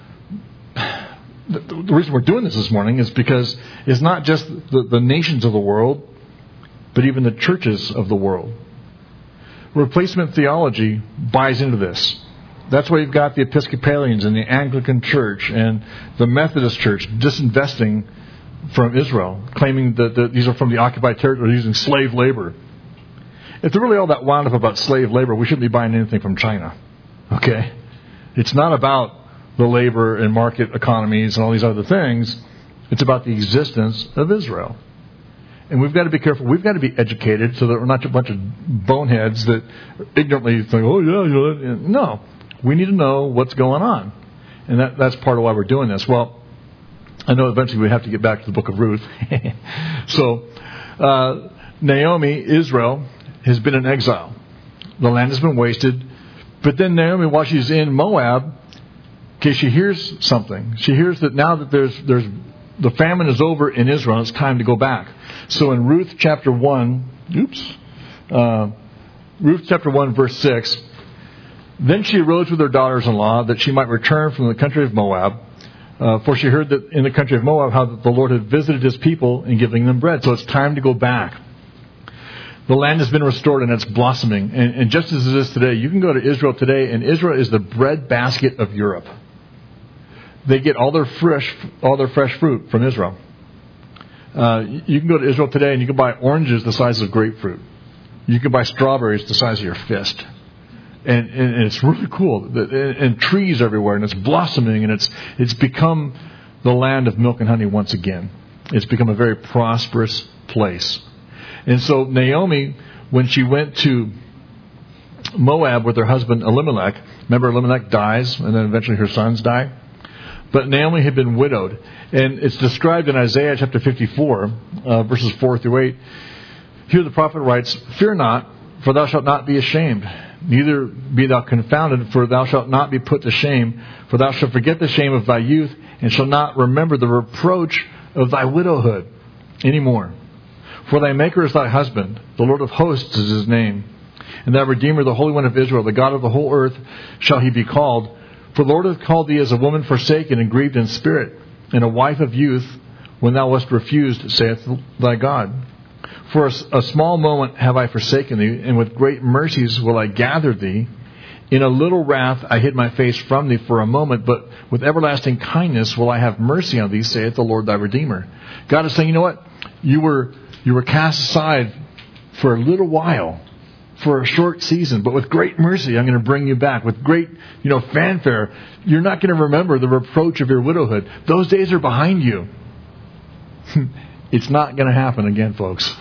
The reason we're doing this morning is because it's not just the nations of the world, but even the churches of the world. Replacement theology buys into this. That's why you've got the Episcopalians and the Anglican Church and the Methodist Church disinvesting from Israel, claiming that these are from the occupied territory, using slave labor. If they're really all that wound up about slave labor, we shouldn't be buying anything from China. Okay? It's not about the labor and market economies and all these other things. It's about the existence of Israel. And we've got to be careful. We've got to be educated so that we're not a bunch of boneheads that ignorantly think, oh, yeah. No. We need to know what's going on. And that's part of why we're doing this. Well, I know eventually we have to get back to the book of Ruth. So, Naomi, Israel, has been in exile. The land has been wasted. But then Naomi, while she's in Moab, she hears something. She hears that now that there's the famine is over in Israel, it's time to go back. So in Ruth chapter 1, Ruth chapter 1, verse 6, then she arose with her daughters-in-law that she might return from the country of Moab, for she heard that in the country of Moab how the Lord had visited his people in giving them bread. So it's time to go back. The land has been restored and it's blossoming. And just as it is today, you can go to Israel today, and Israel is the bread basket of Europe. They get all their fresh fruit from Israel. You can go to Israel today and you can buy oranges the size of grapefruit. You can buy strawberries the size of your fist. And it's really cool. And trees everywhere, and it's blossoming, and it's become the land of milk and honey once again. It's become a very prosperous place. And so Naomi, when she went to Moab with her husband Elimelech, remember Elimelech dies, and then eventually her sons die? But Naomi had been widowed. And it's described in Isaiah chapter 54, verses 4 through 8. Here the prophet writes, "Fear not, for thou shalt not be ashamed. Neither be thou confounded, for thou shalt not be put to shame. For thou shalt forget the shame of thy youth, and shalt not remember the reproach of thy widowhood anymore. For thy Maker is thy husband, the Lord of hosts is his name. And thy Redeemer, the Holy One of Israel, the God of the whole earth, shall he be called. For the Lord hath called thee as a woman forsaken and grieved in spirit, and a wife of youth, when thou wast refused, saith thy God. For a small moment have I forsaken thee, and with great mercies will I gather thee. In a little wrath I hid my face from thee for a moment, but with everlasting kindness will I have mercy on thee, saith the Lord thy Redeemer." God is saying, you know what? You were cast aside for a little while, for a short season, but with great mercy I'm going to bring you back. With great, fanfare. You're not going to remember the reproach of your widowhood. Those days are behind you. It's not going to happen again, folks.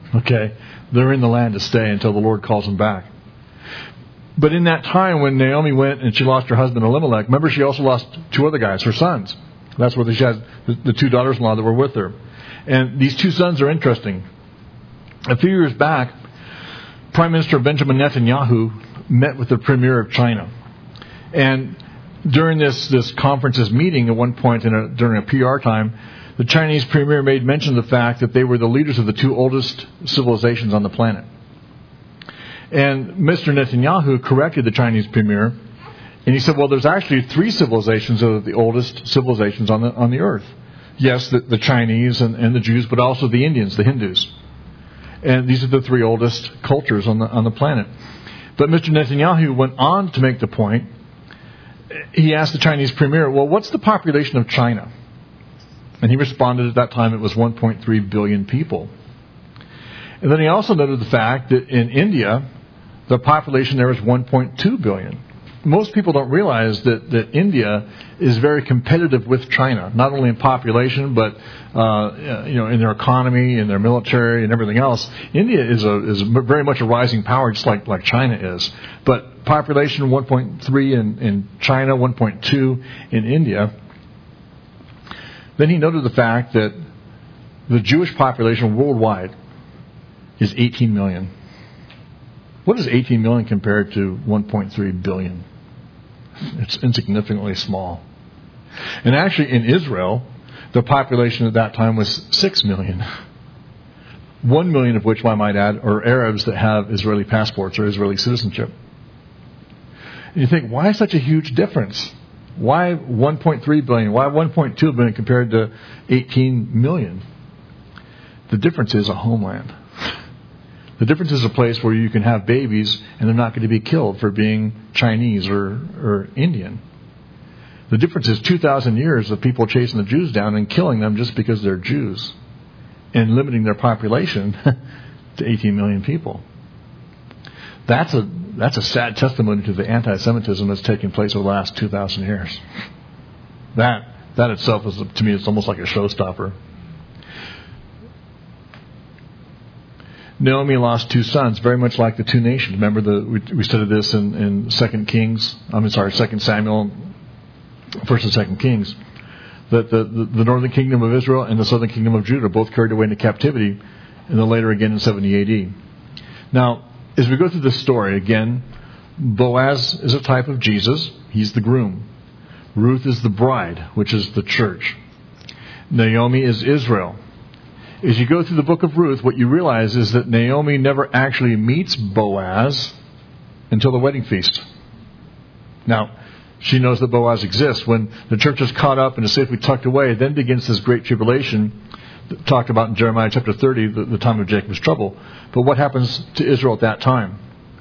Okay? They're in the land to stay until the Lord calls them back. But in that time when Naomi went and she lost her husband Elimelech, remember she also lost two other guys, her sons. That's where she had the two daughters-in-law that were with her. And these two sons are interesting. A few years back, Prime Minister Benjamin Netanyahu met with the Premier of China. And during this conference, this meeting, at one point during a PR time, the Chinese Premier made mention of the fact that they were the leaders of the two oldest civilizations on the planet. And Mr. Netanyahu corrected the Chinese Premier, and he said, well, there's actually three civilizations that are the oldest civilizations on the earth. Yes, the Chinese and the Jews, but also the Indians, the Hindus. And these are the three oldest cultures on the planet. But Mr. Netanyahu went on to make the point. He asked the Chinese Premier, well, what's the population of China? And he responded at that time it was 1.3 billion people. And then he also noted the fact that in India, the population there is 1.2 billion. Most people don't realize that India is very competitive with China, not only in population, but in their economy, in their military, and everything else. India is very much a rising power, just like China is. But population 1.3 in China, 1.2 in India. Then he noted the fact that the Jewish population worldwide is 18 million. What is 18 million compared to 1.3 billion? It's insignificantly small. And actually in Israel, the population at that time was 6 million. 1 million of which, I might add, are Arabs that have Israeli passports or Israeli citizenship. And you think, why such a huge difference? Why 1.3 billion? Why 1.2 billion compared to 18 million? The difference is a homeland. The difference is a place where you can have babies and they're not going to be killed for being Chinese or Indian. The difference is 2,000 years of people chasing the Jews down and killing them just because they're Jews and limiting their population to 18 million people. That's a sad testimony to the anti-Semitism that's taken place over the last 2,000 years. That itself is, to me, it's almost like a showstopper. Naomi lost two sons, very much like the two nations. Remember, we studied this in 2 Samuel, 1 and 2 Kings, that the northern kingdom of Israel and the southern kingdom of Judah both carried away into captivity, and then later again in 70 AD. Now, as we go through this story, again, Boaz is a type of Jesus. He's the groom. Ruth is the bride, which is the church. Naomi is Israel. As you go through the book of Ruth, what you realize is that Naomi never actually meets Boaz until the wedding feast. Now, she knows that Boaz exists. When the church is caught up and is safely tucked away, then begins this great tribulation talked about in Jeremiah chapter 30, the time of Jacob's trouble. But what happens to Israel at that time?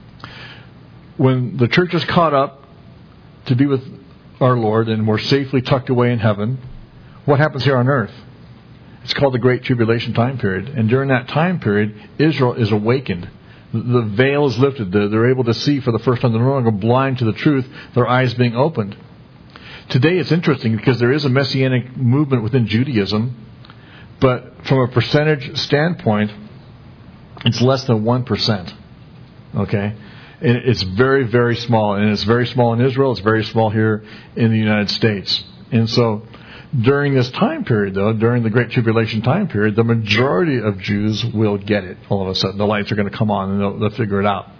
When the church is caught up to be with our Lord and we're safely tucked away in heaven, what happens here on earth? It's called the Great Tribulation time period. And during that time period, Israel is awakened. The veil is lifted. They're able to see for the first time. They're no longer blind to the truth. Their eyes being opened. Today it's interesting because there is a messianic movement within Judaism, but from a percentage standpoint, it's less than 1%. Okay? And it's very, very small. And it's very small in Israel. It's very small here in the United States. And so during this time period, though, during the Great Tribulation time period, the majority of Jews will get it all of a sudden. The lights are going to come on and they'll figure it out.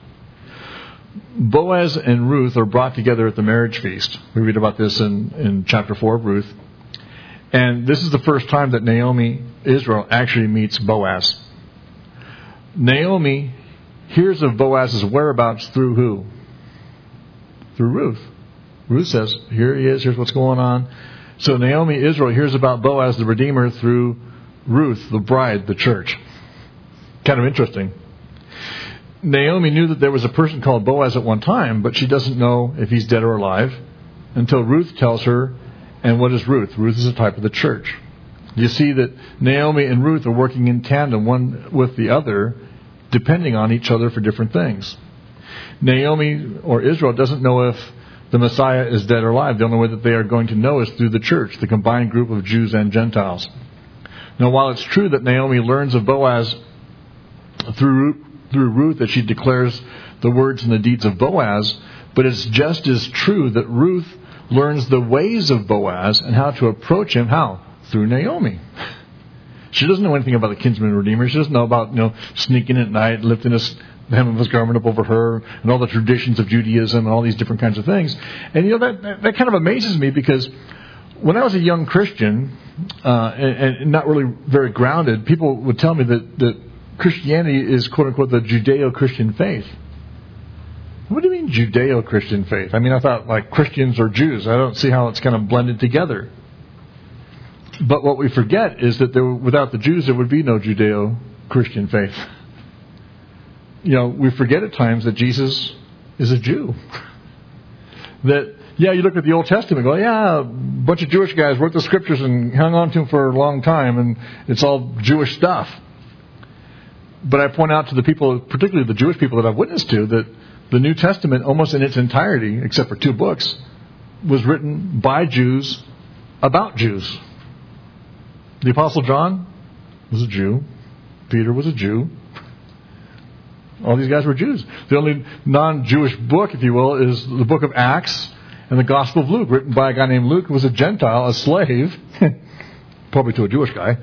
Boaz and Ruth are brought together at the marriage feast. We read about this in chapter 4 of Ruth. And this is the first time that Naomi, Israel, actually meets Boaz. Naomi hears of Boaz's whereabouts through who? Through Ruth. Ruth says, here he is, here's what's going on. So Naomi, Israel, hears about Boaz, the Redeemer, through Ruth, the bride, the church. Kind of interesting. Naomi knew that there was a person called Boaz at one time, but she doesn't know if he's dead or alive until Ruth tells her. And what is Ruth? Ruth is a type of the church. You see that Naomi and Ruth are working in tandem, one with the other, depending on each other for different things. Naomi, or Israel, doesn't know if the Messiah is dead or alive. The only way that they are going to know is through the church, the combined group of Jews and Gentiles. Now, while it's true that Naomi learns of Boaz through Ruth that she declares the words and the deeds of Boaz, but it's just as true that Ruth learns the ways of Boaz and how to approach him. How? Through Naomi. She doesn't know anything about the kinsman redeemer. She doesn't know about sneaking at night, lifting the hem of his garment up over her, and all the traditions of Judaism and all these different kinds of things. And that kind of amazes me, because when I was a young Christian and not really very grounded, people would tell me that Christianity is, quote unquote, the Judeo-Christian faith. What do you mean Judeo-Christian faith? I mean, I thought like Christians or Jews. I don't see how it's kind of blended together. But what we forget is that without the Jews, there would be no Judeo-Christian faith. We forget at times that Jesus is a Jew. That, you look at the Old Testament and go, a bunch of Jewish guys wrote the scriptures and hung on to them for a long time, and it's all Jewish stuff. But I point out to the people, particularly the Jewish people that I've witnessed to, that the New Testament, almost in its entirety, except for 2 books, was written by Jews about Jews. The Apostle John was a Jew. Peter was a Jew. All these guys were Jews. The only non-Jewish book, if you will, is the book of Acts and the Gospel of Luke, written by a guy named Luke, who was a Gentile, a slave, probably to a Jewish guy.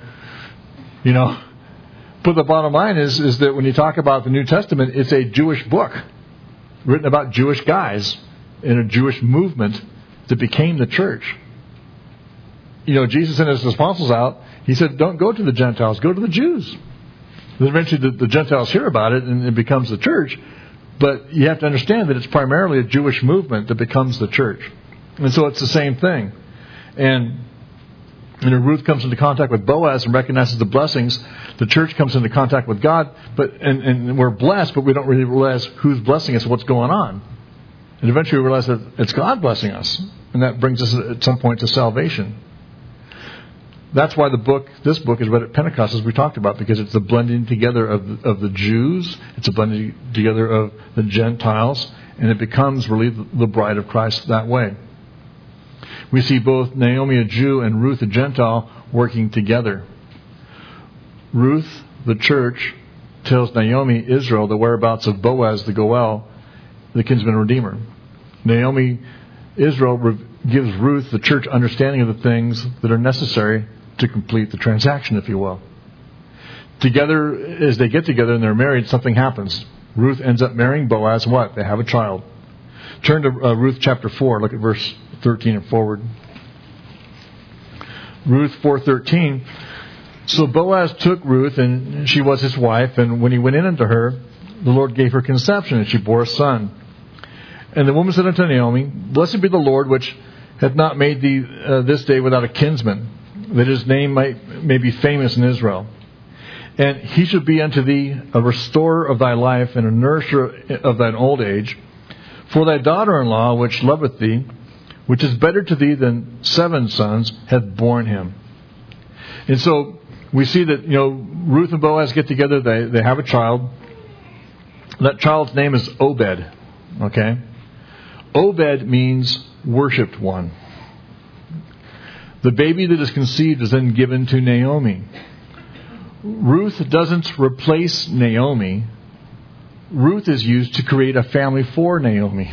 But the bottom line is that when you talk about the New Testament, it's a Jewish book written about Jewish guys in a Jewish movement that became the church. Jesus sent his apostles out. He said, don't go to the Gentiles, go to the Jews. Then eventually the Gentiles hear about it and it becomes the church. But you have to understand that it's primarily a Jewish movement that becomes the church. And so it's the same thing. And Ruth comes into contact with Boaz and recognizes the blessings. The church comes into contact with God, and we're blessed, but we don't really realize who's blessing us, what's going on. And eventually we realize that it's God blessing us. And that brings us at some point to salvation. That's why this book is read at Pentecost, as we talked about, because it's the blending together of the Jews, it's a blending together of the Gentiles, and it becomes really the bride of Christ that way. We see both Naomi, a Jew, and Ruth, a Gentile, working together. Ruth, the church, tells Naomi, Israel, the whereabouts of Boaz, the Goel, the kinsman redeemer. Naomi, Israel, gives Ruth, the church, understanding of the things that are necessary to complete the transaction, if you will. Together, as they get together and they're married, something happens. Ruth ends up marrying Boaz, and what? They have a child. Turn to Ruth chapter 4. Look at verse 13 and forward. Ruth 4:13. So Boaz took Ruth, and she was his wife, and when he went in unto her, the Lord gave her conception, and she bore a son. And the woman said unto Naomi, Blessed be the Lord, which hath not made thee this day without a kinsman, that his name may be famous in Israel. And he shall be unto thee a restorer of thy life, and a nourisher of thine old age. For thy daughter-in-law, which loveth thee, which is better to thee than 7 sons, hath borne him. And so we see that, Ruth and Boaz get together. They have a child. That child's name is Obed. Okay? Obed means worshipped one. The baby that is conceived is then given to Naomi. Ruth doesn't replace Naomi. Ruth is used to create a family for Naomi.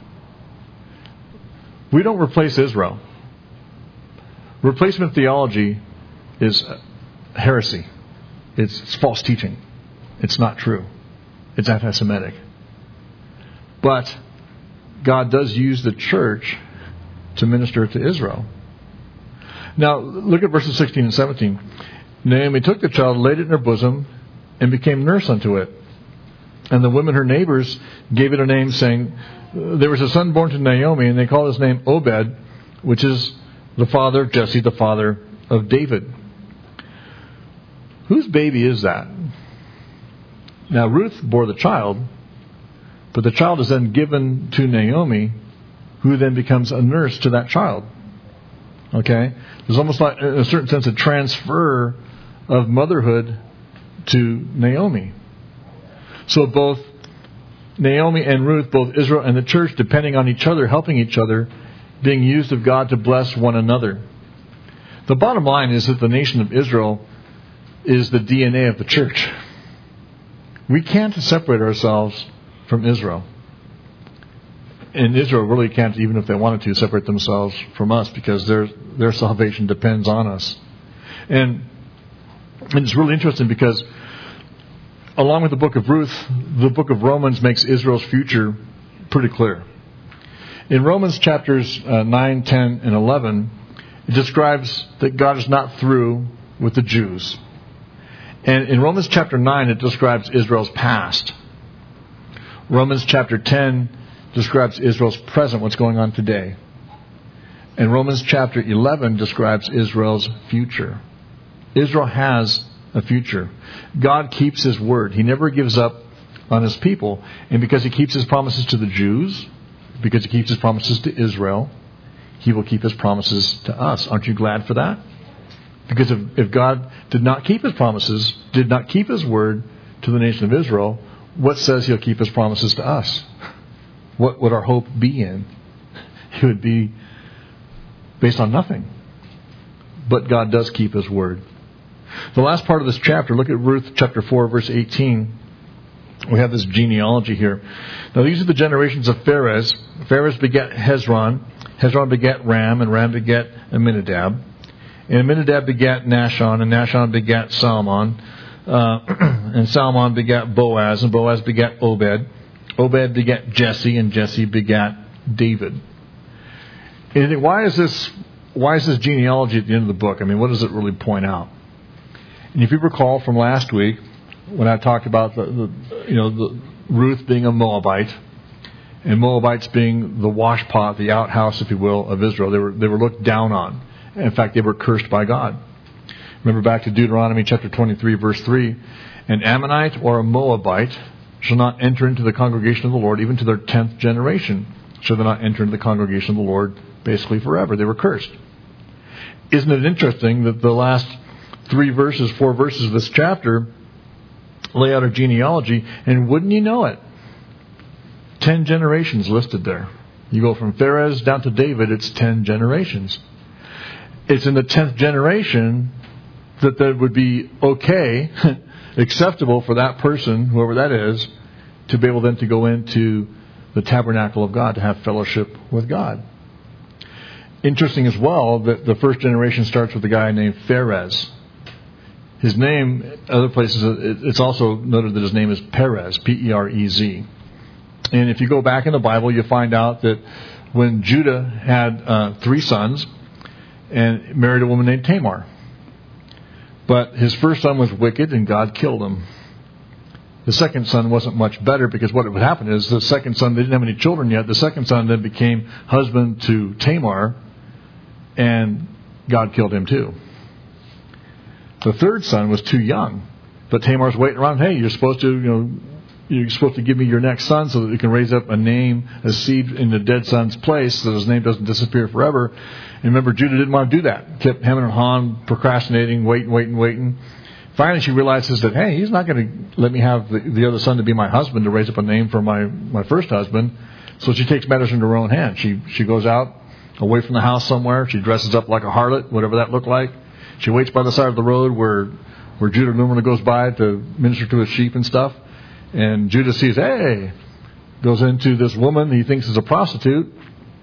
We don't replace Israel. Replacement theology is heresy. It's false teaching. It's not true. It's anti-Semitic. But God does use the church to minister to Israel. Now, look at verses 16 and 17. Naomi took the child, laid it in her bosom, and became nurse unto it. And the women, her neighbors, gave it a name, saying, There was a son born to Naomi, and they called his name Obed, which is the father of Jesse, the father of David. Whose baby is that? Now, Ruth bore the child, but the child is then given to Naomi, who then becomes a nurse to that child. Okay? There's almost like, in a certain sense, a transfer of motherhood to Naomi. So both Naomi and Ruth, both Israel and the church, depending on each other, helping each other, being used of God to bless one another. The bottom line is that the nation of Israel is the DNA of the church. We can't separate ourselves from Israel. And Israel really can't, even if they wanted to, separate themselves from us, because their salvation depends on us. And it's really interesting because along with the book of Ruth, the book of Romans makes Israel's future pretty clear. In Romans chapters 9, 10, and 11, it describes that God is not through with the Jews. And in Romans chapter 9, it describes Israel's past. Romans chapter 10 describes Israel's present, what's going on today. And Romans chapter 11 describes Israel's future. Israel has a future. God keeps His word. He never gives up on His people. And because He keeps His promises to the Jews, because He keeps His promises to Israel, He will keep His promises to us. Aren't you glad for that? Because if God did not keep His promises, did not keep His word to the nation of Israel, what says He'll keep His promises to us? What would our hope be in? It would be based on nothing. But God does keep His word. The last part of this chapter, look at Ruth chapter 4, verse 18. We have this genealogy here. Now these are the generations of Pharez. Pharez begat Hezron. Hezron begat Ram, and Ram begat Amminadab. And Amminadab begat Nahshon, and Nahshon begat Salmon. And Salmon begat Boaz, and Boaz begat Obed. Obed begat Jesse, and Jesse begat David. And you think, why is this genealogy at the end of the book? I mean, what does it really point out? And if you recall from last week, when I talked about the Ruth being a Moabite, and Moabites being the washpot, the outhouse, if you will, of Israel, they were looked down on. In fact, they were cursed by God. Remember back to Deuteronomy chapter 23, verse 3. An Ammonite or a Moabite shall not enter into the congregation of the Lord, even to their 10th generation. Shall they not enter into the congregation of the Lord, basically forever. They were cursed. Isn't it interesting that the last 4 verses of this chapter lay out a genealogy, and wouldn't you know it, 10 generations listed there. You go from Pharez down to David, it's 10 generations. It's in the 10th generation that would be okay, acceptable for that person, whoever that is, to be able then to go into the tabernacle of God, to have fellowship with God. Interesting as well that the first generation starts with a guy named Pharez. His name, other places, it's also noted that his name is Perez, P-E-R-E-Z. And if you go back in the Bible, you find out that when Judah had 3 sons and married a woman named Tamar. But his first son was wicked and God killed him. The second son wasn't much better, because what would happen is the second son, they didn't have any children yet. The second son then became husband to Tamar, and God killed him too. The third son was too young, but Tamar's waiting around. Hey, you're supposed to give me your next son so that you can raise up a name, a seed in the dead son's place, so his name doesn't disappear forever. And remember, Judah didn't want to do that. Kept hemming and hawing, procrastinating, waiting. Finally, she realizes that, hey, he's not going to let me have the other son to be my husband, to raise up a name for my first husband. So she takes matters into her own hands. She goes out away from the house somewhere. She dresses up like a harlot, whatever that looked like. She waits by the side of the road where Judah normally goes by to minister to his sheep and stuff. And Judah sees, hey, goes into this woman he thinks is a prostitute,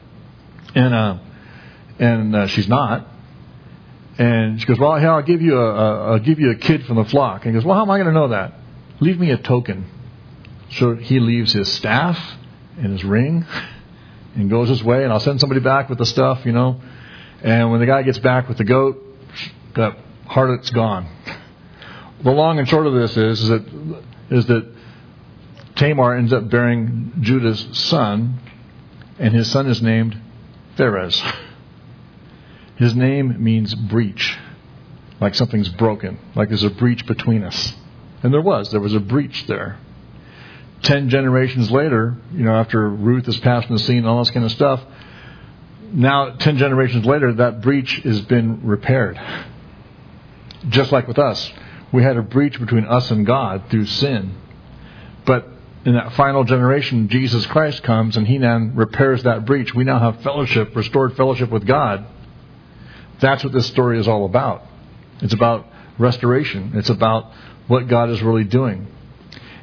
and she's not. And she goes, well, hell, I'll give you a kid from the flock. And he goes, well, how am I going to know that? Leave me a token. So he leaves his staff and his ring and goes his way, and I'll send somebody back with the stuff, And when the guy gets back with the goat, that harlot's gone. The long and short of this is that Tamar ends up bearing Judah's son, and his son is named Pharez. His name means breach, like something's broken, like there's a breach between us. And there was a breach there. 10 generations later, after Ruth has passed from the scene and all this kind of stuff, now 10 generations later, that breach has been repaired. Just like with us. We had a breach between us and God through sin. But in that final generation, Jesus Christ comes and He now repairs that breach. We now have fellowship, restored fellowship with God. That's what this story is all about. It's about restoration. It's about what God is really doing.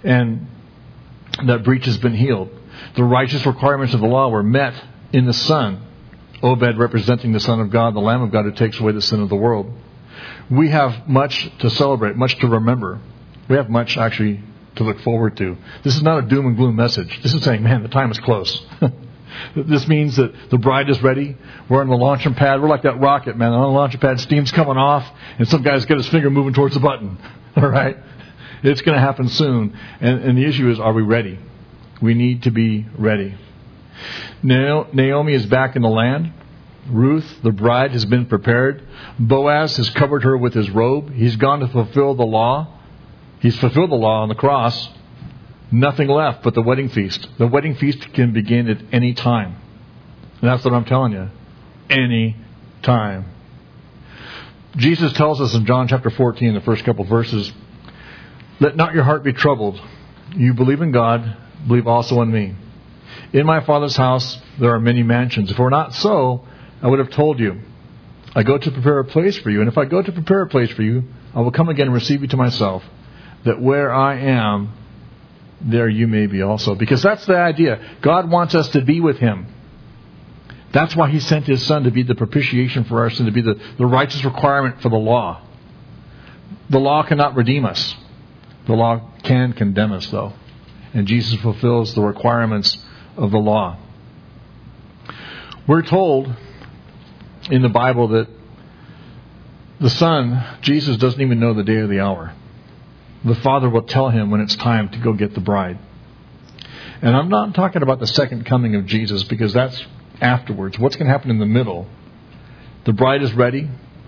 And that breach has been healed. The righteous requirements of the law were met in the Son. Obed representing the Son of God, the Lamb of God who takes away the sin of the world. We have much to celebrate, much to remember. We have much actually to look forward to. This is not a doom and gloom message. This is saying, man, the time is close. This means that the bride is ready. We're on the launching pad. We're like that rocket, man. On the launching pad, steam's coming off, and some guy's got his finger moving towards the button. All right? It's going to happen soon. And the issue is, are we ready? We need to be ready. Naomi is back in the land. Ruth, the bride, has been prepared. Boaz has covered her with his robe. He's gone to fulfill the law. He's fulfilled the law on the cross. Nothing left but the wedding feast. The wedding feast can begin at any time. And that's what I'm telling you. Any time. Jesus tells us in John chapter 14, the first couple verses, let not your heart be troubled. You believe in God, believe also in me. In my Father's house there are many mansions. If it were not so, I would have told you. I go to prepare a place for you. And if I go to prepare a place for you, I will come again and receive you to myself, that where I am, there you may be also. Because that's the idea. God wants us to be with Him. That's why He sent His Son to be the propitiation for our sin, to be the righteous requirement for the law. The law cannot redeem us. The law can condemn us, though. And Jesus fulfills the requirements of the law. We're told in the Bible that the Son, Jesus, doesn't even know the day or the hour. The Father will tell Him when it's time to go get the bride. And I'm not talking about the second coming of Jesus, because that's afterwards. What's going to happen in the middle? The bride is ready.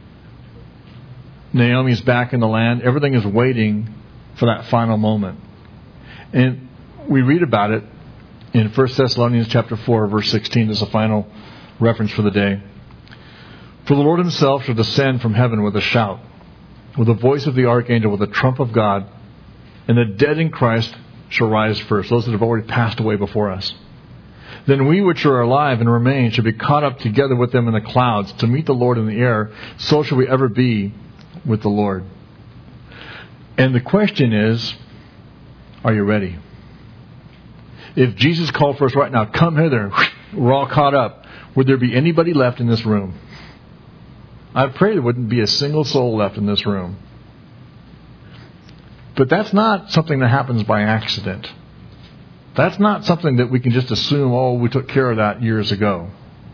Naomi's back in the land. Everything is waiting for that final moment. And we read about it in 1 Thessalonians chapter 4, verse 16. This is a final reference for the day. For the Lord Himself shall descend from heaven with a shout, with the voice of the archangel, with the trump of God, and the dead in Christ shall rise first, those that have already passed away before us. Then we which are alive and remain shall be caught up together with them in the clouds to meet the Lord in the air. So shall we ever be with the Lord. And the question is, are you ready? If Jesus called for us right now, come hither, we're all caught up, would there be anybody left in this room? I pray there wouldn't be a single soul left in this room. But that's not something that happens by accident. That's not something that we can just assume, oh, we took care of that years ago.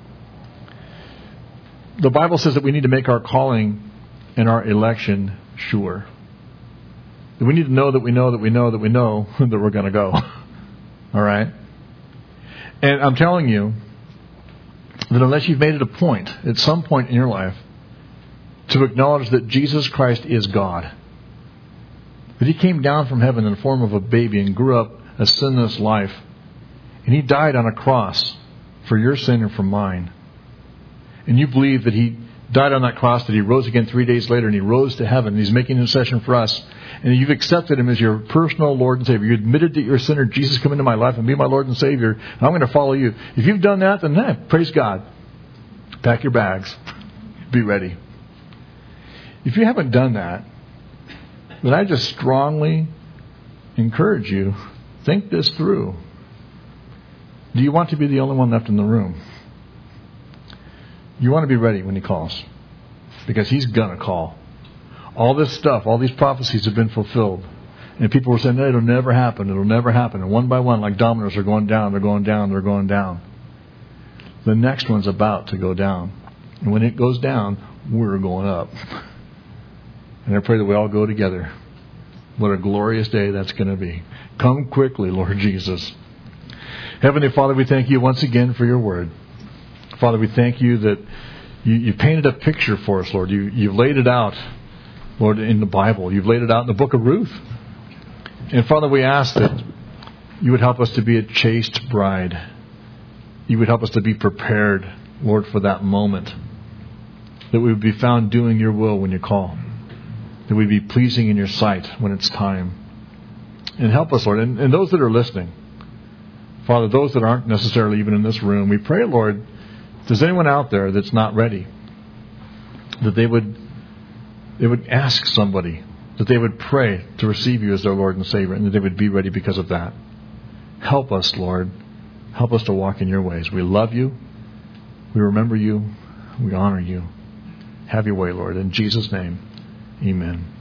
The Bible says that we need to make our calling and our election sure. That we need to know that we know that we know that we know that we're going to go. All right? And I'm telling you that unless you've made it a point, at some point in your life, to acknowledge that Jesus Christ is God, that He came down from heaven in the form of a baby and grew up a sinless life, and He died on a cross for your sin and for mine, and you believe that He died on that cross, that He rose again 3 days later, and He rose to heaven, and He's making intercession for us, and you've accepted Him as your personal Lord and Savior. You admitted that you're a sinner. Jesus, come into my life and be my Lord and Savior, and I'm going to follow you. If you've done that, then praise God. Pack your bags. Be ready. If you haven't done that, then I just strongly encourage you, think this through. Do you want to be the only one left in the room? You want to be ready when He calls, because He's going to call. All this stuff, all these prophecies have been fulfilled. And people were saying, no, it'll never happen, it'll never happen. And one by one, like dominoes, are going down, they're going down, they're going down. The next one's about to go down. And when it goes down, we're going up. And I pray that we all go together. What a glorious day that's going to be. Come quickly, Lord Jesus. Heavenly Father, we thank You once again for Your word. Father, we thank You that you painted a picture for us, Lord. You've laid it out, Lord, in the Bible. You've laid it out in the book of Ruth. And Father, we ask that You would help us to be a chaste bride. You would help us to be prepared, Lord, for that moment. That we would be found doing Your will when You call. That we'd be pleasing in Your sight when it's time. And help us, Lord. And those that are listening, Father, those that aren't necessarily even in this room, we pray, Lord, if there's anyone out there that's not ready, that they would ask somebody that they would pray to receive you as their Lord and Savior, and that they would be ready because of that. Help us, Lord. Help us to walk in your ways. We love you. We remember you. We honor you. Have your way, Lord. In Jesus' name, amen.